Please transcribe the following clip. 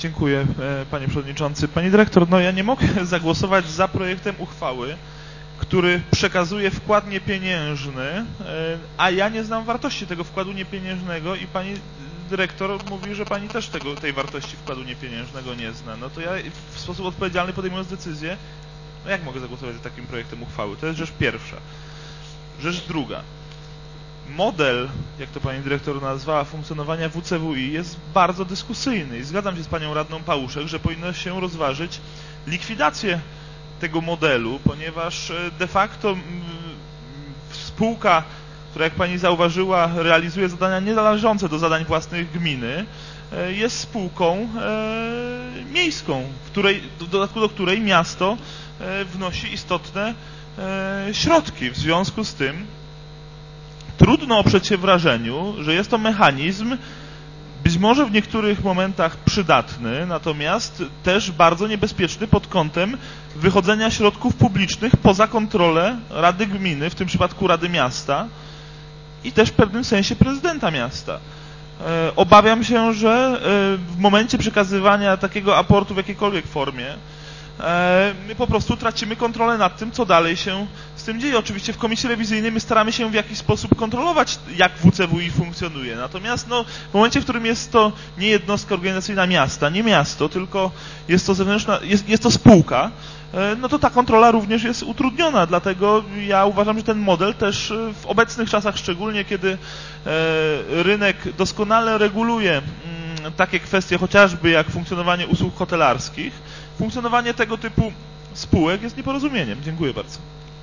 Dziękuję, panie przewodniczący. Pani dyrektor, no ja nie mogę zagłosować za projektem uchwały, który przekazuje wkład niepieniężny, a ja nie znam wartości tego wkładu niepieniężnego i pani dyrektor mówi, że pani też tej wartości wkładu niepieniężnego nie zna. No to ja w sposób odpowiedzialny podejmując decyzję, no jak mogę zagłosować za takim projektem uchwały? To jest rzecz pierwsza. Rzecz druga. Model, jak to pani dyrektor nazwała, funkcjonowania WCWI jest bardzo dyskusyjny i zgadzam się z panią radną Pałuszek, że powinno się rozważyć likwidację tego modelu, ponieważ de facto spółka, która jak pani zauważyła realizuje zadania nienależące do zadań własnych gminy, jest spółką miejską, w dodatku do której miasto wnosi istotne środki. W związku z tym trudno oprzeć się wrażeniu, że jest to mechanizm być może w niektórych momentach przydatny, natomiast też bardzo niebezpieczny pod kątem wychodzenia środków publicznych poza kontrolę Rady Gminy, w tym przypadku Rady Miasta i też w pewnym sensie prezydenta miasta. Obawiam się, że w momencie przekazywania takiego aportu w jakiejkolwiek formie my po prostu tracimy kontrolę nad tym, co dalej się z tym dzieje. Oczywiście w komisji rewizyjnej my staramy się w jakiś sposób kontrolować, jak WCWI funkcjonuje. Natomiast no, w momencie, w którym jest to nie jednostka organizacyjna miasta, nie miasto, tylko jest to zewnętrzna, jest to spółka, no to ta kontrola również jest utrudniona. Dlatego ja uważam, że ten model też w obecnych czasach, szczególnie kiedy rynek doskonale reguluje takie kwestie, chociażby jak funkcjonowanie usług hotelarskich, funkcjonowanie tego typu spółek jest nieporozumieniem. Dziękuję bardzo.